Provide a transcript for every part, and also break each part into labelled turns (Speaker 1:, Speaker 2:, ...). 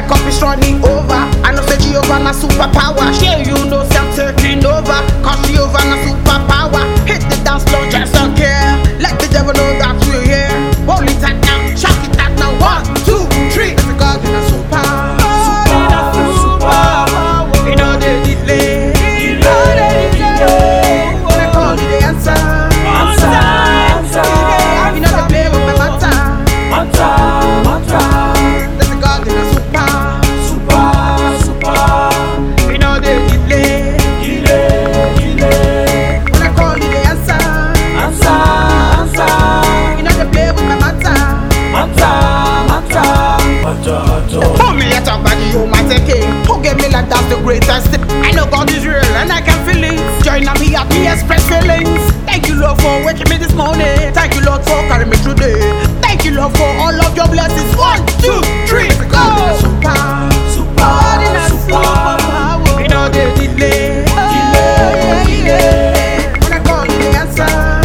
Speaker 1: My cup is running over. I know say Jehovah na superpower. Sure you know say I'm taking over. Cause Jehovah na superpower. Hit the dance floor, just don't care. Let the devil know that we're here. Hold it tight now, shock it out now. 1, 2, 3. It's a God in a super. You know they delay. When I call you, they answer. You know they play with my matter. There's a God in a super. You know they delay. When I call you, they answer. You know they play with my matter. For me, I talk about the Almighty King who gave me like that's the greatest thing. I know God is real and I can feel it. Join me at me express feelings. Thank you, Lord, for waking me this morning. Thank you, Lord, for carrying me through the day. Thank you, Lord, for all of your blessings. 1, 2, 3. God in a super. God in a super. You know they delay. When I call you, they answer.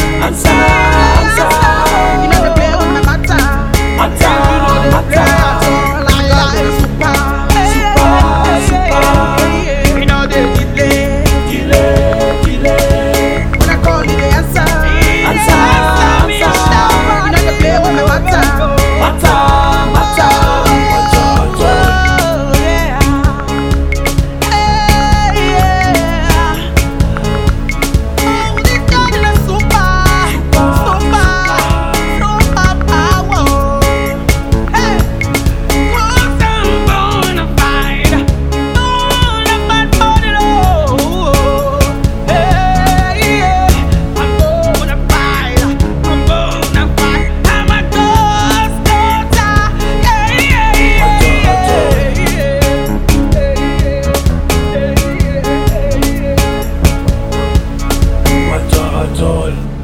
Speaker 1: You know they play with my matter. You know they play at all. You know they delay. When I call you, they answer. You know they play with my matter.
Speaker 2: All